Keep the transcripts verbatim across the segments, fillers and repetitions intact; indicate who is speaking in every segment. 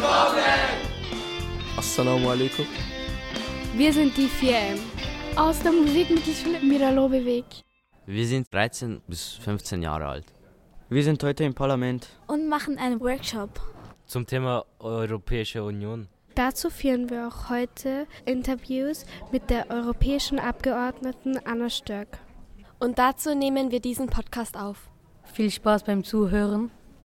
Speaker 1: Assalamu alaikum.
Speaker 2: Wir sind die vier M.
Speaker 3: Aus der Musikmittelschule Miralobeweg.
Speaker 4: Wir sind dreizehn bis fünfzehn Jahre alt.
Speaker 5: Wir sind heute im Parlament
Speaker 6: und machen einen Workshop
Speaker 7: zum Thema Europäische Union.
Speaker 2: Dazu führen wir auch heute Interviews mit der europäischen Abgeordneten Anna Störk.
Speaker 8: Und dazu nehmen wir diesen Podcast auf.
Speaker 9: Viel Spaß beim Zuhören.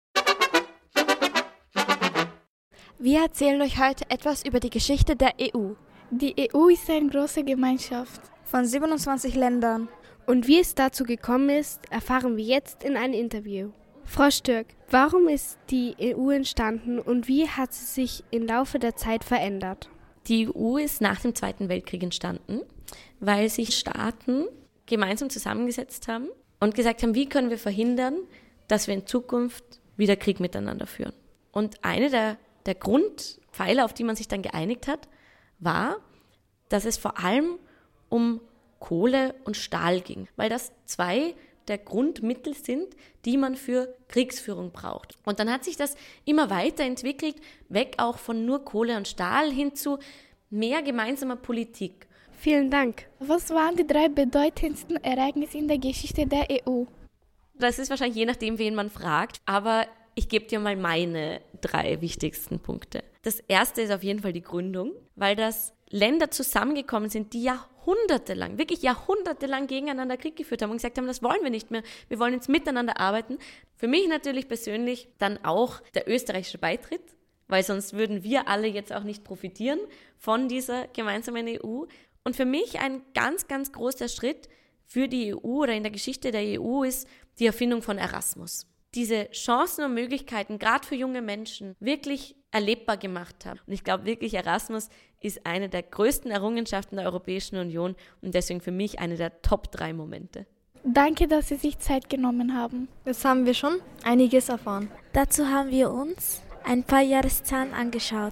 Speaker 8: Wir erzählen euch heute etwas über die Geschichte der E U.
Speaker 3: Die E U ist eine große Gemeinschaft
Speaker 6: von siebenundzwanzig Ländern.
Speaker 2: Und wie es dazu gekommen ist, erfahren wir jetzt in einem Interview. Frau Störk, warum ist die E U entstanden und wie hat sie sich im Laufe der Zeit verändert?
Speaker 10: Die E U ist nach dem Zweiten Weltkrieg entstanden, weil sich Staaten gemeinsam zusammengesetzt haben und gesagt haben, wie können wir verhindern, dass wir in Zukunft wieder Krieg miteinander führen. Und eine der, der Grundpfeiler, auf die man sich dann geeinigt hat, war, dass es vor allem um Kohle und Stahl ging, weil das zwei der Grundmittel sind, die man für Kriegsführung braucht. Und dann hat sich das immer weiterentwickelt, weg auch von nur Kohle und Stahl hin zu mehr gemeinsamer Politik.
Speaker 2: Vielen Dank.
Speaker 3: Was waren die drei bedeutendsten Ereignisse in der Geschichte der E U?
Speaker 10: Das ist wahrscheinlich je nachdem, wen man fragt, aber ich gebe dir mal meine drei wichtigsten Punkte. Das erste ist auf jeden Fall die Gründung, weil das Länder zusammengekommen sind, die jahrhundertelang, wirklich jahrhundertelang gegeneinander Krieg geführt haben und gesagt haben, das wollen wir nicht mehr, wir wollen jetzt miteinander arbeiten. Für mich natürlich persönlich dann auch der österreichische Beitritt, weil sonst würden wir alle jetzt auch nicht profitieren von dieser gemeinsamen E U. Und für mich ein ganz, ganz großer Schritt für die E U oder in der Geschichte der E U ist die Erfindung von Erasmus. Diese Chancen und Möglichkeiten, gerade für junge Menschen, wirklich erlebbar gemacht haben. Und ich glaube wirklich, Erasmus ist eine der größten Errungenschaften der Europäischen Union und deswegen für mich eine der Top drei Momente.
Speaker 3: Danke, dass Sie sich Zeit genommen haben.
Speaker 8: Jetzt haben wir schon einiges erfahren.
Speaker 6: Dazu haben wir uns ein paar Jahreszahlen angeschaut.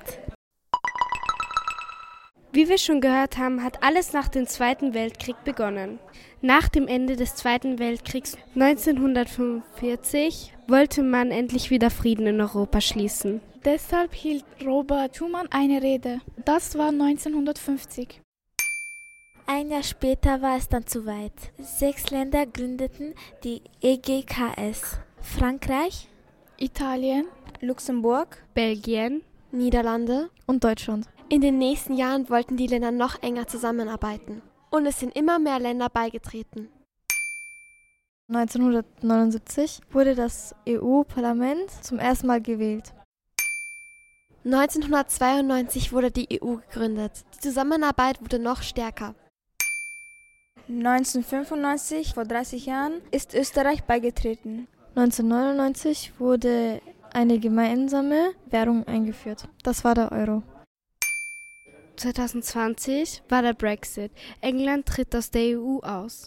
Speaker 2: Wie wir schon gehört haben, hat alles nach dem Zweiten Weltkrieg begonnen. Nach dem Ende des Zweiten Weltkriegs neunzehnhundertfünfundvierzig wollte man endlich wieder Frieden in Europa schließen.
Speaker 3: Deshalb hielt Robert Schuman eine Rede. Das war neunzehnhundertfünfzig.
Speaker 6: Ein Jahr später war es dann zu weit. Sechs Länder gründeten die E G K S. Frankreich,
Speaker 3: Italien,
Speaker 6: Luxemburg,
Speaker 2: Belgien,
Speaker 8: Niederlande
Speaker 6: und Deutschland.
Speaker 8: In den nächsten Jahren wollten die Länder noch enger zusammenarbeiten. Und es sind immer mehr Länder beigetreten.
Speaker 11: neunzehnhundertneunundsiebzig wurde das E U-Parlament zum ersten Mal gewählt.
Speaker 8: neunzehnhundertzweiundneunzig wurde die E U gegründet. Die Zusammenarbeit wurde noch stärker.
Speaker 11: neunzehnhundertfünfundneunzig, vor dreißig Jahren, ist Österreich beigetreten. neunzehnhundertneunundneunzig wurde eine gemeinsame Währung eingeführt. Das war der Euro.
Speaker 2: zwanzig zwanzig war der Brexit. England tritt aus der E U aus.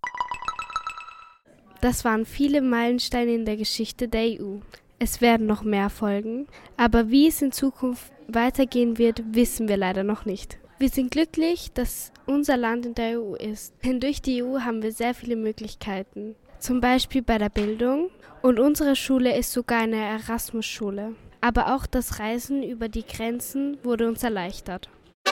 Speaker 2: Das waren viele Meilensteine in der Geschichte der E U. Es werden noch mehr folgen, aber wie es in Zukunft weitergehen wird, wissen wir leider noch nicht. Wir sind glücklich, dass unser Land in der E U ist, denn durch die E U haben wir sehr viele Möglichkeiten. Zum Beispiel bei der Bildung und unsere Schule ist sogar eine Erasmus-Schule. Aber auch das Reisen über die Grenzen wurde uns erleichtert.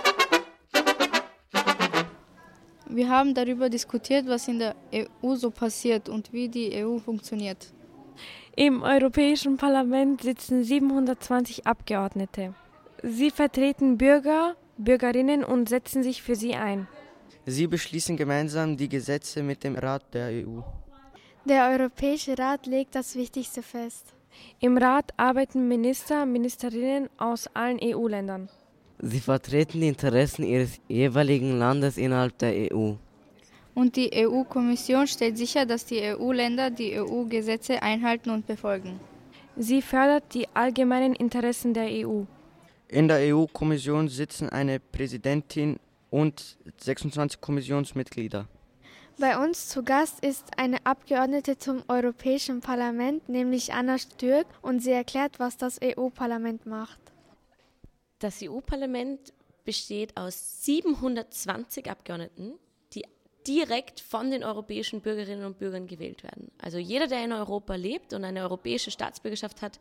Speaker 12: Wir haben darüber diskutiert, was in der E U so passiert und wie die E U funktioniert.
Speaker 13: Im Europäischen Parlament sitzen siebenhundertzwanzig Abgeordnete. Sie vertreten Bürger, Bürgerinnen und setzen sich für sie ein.
Speaker 5: Sie beschließen gemeinsam die Gesetze mit dem Rat der E U.
Speaker 3: Der Europäische Rat legt das Wichtigste fest.
Speaker 13: Im Rat arbeiten Minister, Ministerinnen aus allen E U-Ländern.
Speaker 14: Sie vertreten die Interessen ihres jeweiligen Landes innerhalb der E U.
Speaker 12: Und die E U-Kommission stellt sicher, dass die E U-Länder die E U-Gesetze einhalten und befolgen.
Speaker 13: Sie fördert die allgemeinen Interessen der E U.
Speaker 5: In der E U-Kommission sitzen eine Präsidentin und sechsundzwanzig Kommissionsmitglieder.
Speaker 3: Bei uns zu Gast ist eine Abgeordnete zum Europäischen Parlament, nämlich Anna Störk, und sie erklärt, was das E U-Parlament macht.
Speaker 10: Das E U-Parlament besteht aus siebenhundertzwanzig Abgeordneten, die direkt von den europäischen Bürgerinnen und Bürgern gewählt werden. Also jeder, der in Europa lebt und eine europäische Staatsbürgerschaft hat,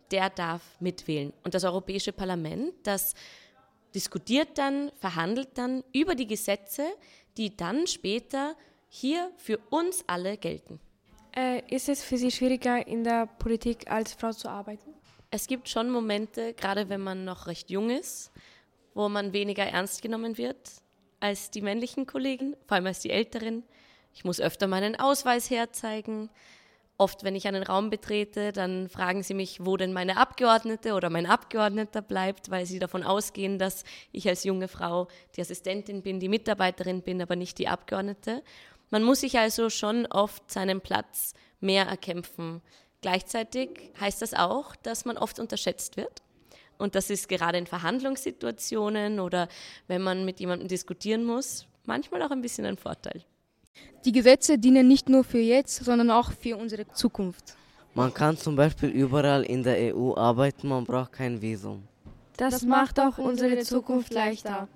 Speaker 10: der darf mitwählen. Und das Europäische Parlament, das diskutiert dann, verhandelt dann über die Gesetze, die dann später hier für uns alle gelten.
Speaker 13: Äh, ist es für Sie schwieriger, in der Politik als Frau zu arbeiten?
Speaker 10: Es gibt schon Momente, gerade wenn man noch recht jung ist, wo man weniger ernst genommen wird als die männlichen Kollegen, vor allem als die Älteren. Ich muss öfter meinen Ausweis herzeigen. Oft, wenn ich einen Raum betrete, dann fragen sie mich, wo denn meine Abgeordnete oder mein Abgeordneter bleibt, weil sie davon ausgehen, dass ich als junge Frau die Assistentin bin, die Mitarbeiterin bin, aber nicht die Abgeordnete. Man muss sich also schon oft seinen Platz mehr erkämpfen. Gleichzeitig heißt das auch, dass man oft unterschätzt wird. Und das ist gerade in Verhandlungssituationen oder wenn man mit jemandem diskutieren muss, manchmal auch ein bisschen ein Vorteil.
Speaker 12: Die Gesetze dienen nicht nur für jetzt, sondern auch für unsere Zukunft.
Speaker 14: Man kann zum Beispiel überall in der E U arbeiten, man braucht kein Visum.
Speaker 13: Das, das macht auch unsere Zukunft leichter.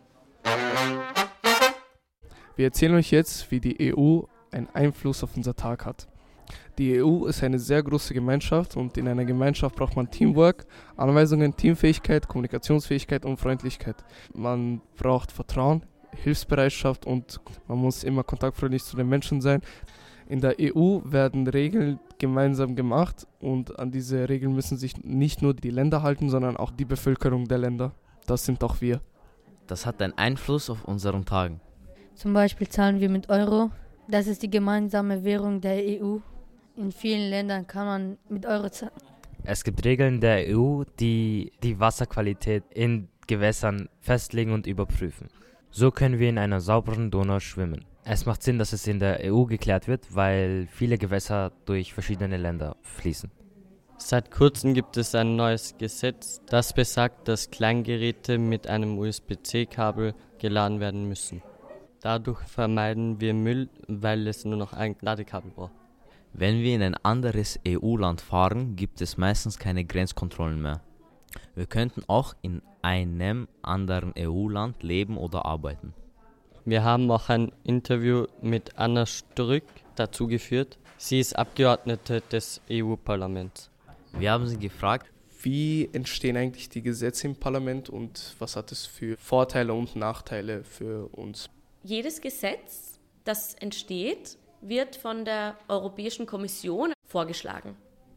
Speaker 1: Wir erzählen euch jetzt, wie die E U einen Einfluss auf unser Tag hat. Die E U ist eine sehr große Gemeinschaft und in einer Gemeinschaft braucht man Teamwork, Anweisungen, Teamfähigkeit, Kommunikationsfähigkeit und Freundlichkeit. Man braucht Vertrauen, Hilfsbereitschaft und man muss immer kontaktfreudig zu den Menschen sein. In der E U werden Regeln gemeinsam gemacht und an diese Regeln müssen sich nicht nur die Länder halten, sondern auch die Bevölkerung der Länder. Das sind auch wir.
Speaker 4: Das hat einen Einfluss auf unseren Tagen.
Speaker 9: Zum Beispiel zahlen wir mit Euro. Das ist die gemeinsame Währung der E U. In vielen Ländern kann man mit Euro zahlen.
Speaker 7: Es gibt Regeln der E U, die die Wasserqualität in Gewässern festlegen und überprüfen. So können wir in einer sauberen Donau schwimmen. Es macht Sinn, dass es in der E U geklärt wird, weil viele Gewässer durch verschiedene Länder fließen.
Speaker 15: Seit kurzem gibt es ein neues Gesetz, das besagt, dass Kleingeräte mit einem U S B C Kabel geladen werden müssen. Dadurch vermeiden wir Müll, weil es nur noch ein Ladekabel braucht.
Speaker 4: Wenn wir in ein anderes E U-Land fahren, gibt es meistens keine Grenzkontrollen mehr. Wir könnten auch in einem anderen E U-Land leben oder arbeiten.
Speaker 15: Wir haben auch ein Interview mit Anna Strück dazu geführt. Sie ist Abgeordnete des E U-Parlaments.
Speaker 4: Wir haben sie gefragt,
Speaker 1: wie entstehen eigentlich die Gesetze im Parlament und was hat es für Vorteile und Nachteile für uns?
Speaker 10: Jedes Gesetz, das entsteht, wird von der Europäischen Kommission vorgeschlagen.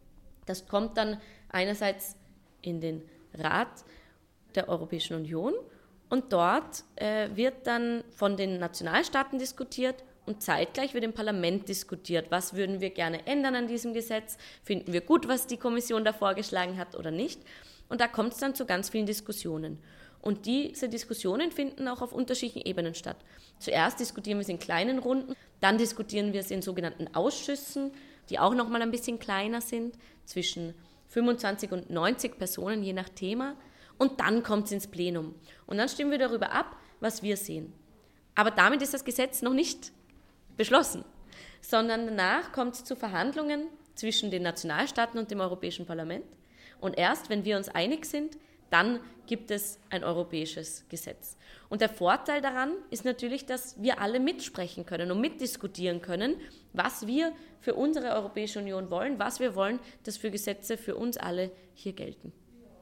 Speaker 10: Das kommt dann einerseits in den Rat der Europäischen Union und dort äh, wird dann von den Nationalstaaten diskutiert und zeitgleich wird im Parlament diskutiert, was würden wir gerne ändern an diesem Gesetz, finden wir gut, was die Kommission da vorgeschlagen hat oder nicht. Und da kommt es dann zu ganz vielen Diskussionen. Und diese Diskussionen finden auch auf unterschiedlichen Ebenen statt. Zuerst diskutieren wir es in kleinen Runden, dann diskutieren wir es in sogenannten Ausschüssen, die auch noch mal ein bisschen kleiner sind, zwischen fünfundzwanzig und neunzig Personen, je nach Thema. Und dann kommt es ins Plenum. Und dann stimmen wir darüber ab, was wir sehen. Aber damit ist das Gesetz noch nicht beschlossen, sondern danach kommt es zu Verhandlungen zwischen den Nationalstaaten und dem Europäischen Parlament. Und erst, wenn wir uns einig sind, dann gibt es ein europäisches Gesetz. Und der Vorteil daran ist natürlich, dass wir alle mitsprechen können und mitdiskutieren können, was wir für unsere Europäische Union wollen, was wir wollen, dass für Gesetze für uns alle hier gelten.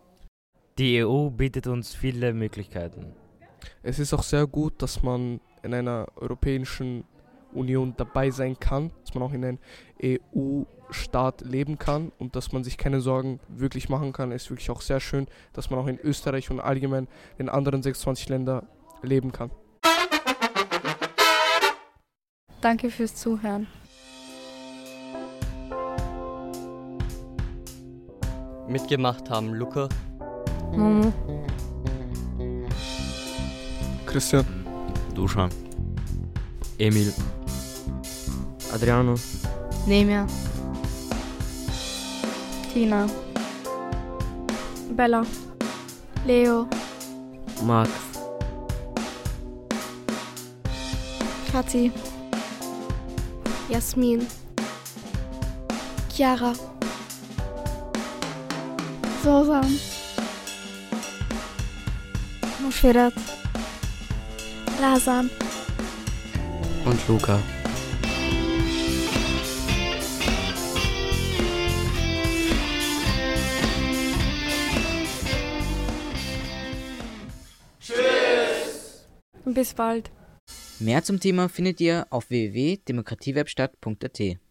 Speaker 7: Die E U bietet uns viele Möglichkeiten.
Speaker 1: Es ist auch sehr gut, dass man in einer Europäischen Union dabei sein kann, dass man auch in einem E U-Staat leben kann und dass man sich keine Sorgen wirklich machen kann, ist wirklich auch sehr schön, dass man auch in Österreich und allgemein in anderen sechsundzwanzig Ländern leben kann.
Speaker 12: Danke fürs Zuhören.
Speaker 15: Mitgemacht haben Luca,
Speaker 9: Momo,
Speaker 1: Christian,
Speaker 4: Dusan,
Speaker 7: Emil,
Speaker 14: Adriano,
Speaker 9: Nemia,
Speaker 12: Tina,
Speaker 13: Bella,
Speaker 3: Leo,
Speaker 14: Max,
Speaker 3: Kathi,
Speaker 2: Jasmin,
Speaker 3: Chiara, Sosan, Mushfirat, Razan
Speaker 14: und Luca.
Speaker 13: Bis bald.
Speaker 16: Mehr zum Thema findet ihr auf w w w punkt demokratiewebstadt punkt a t.